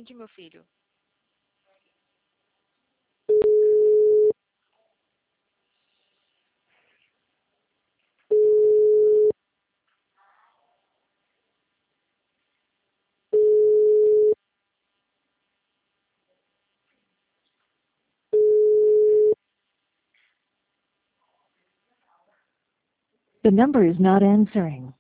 Atende, meu filho. The number is not answering.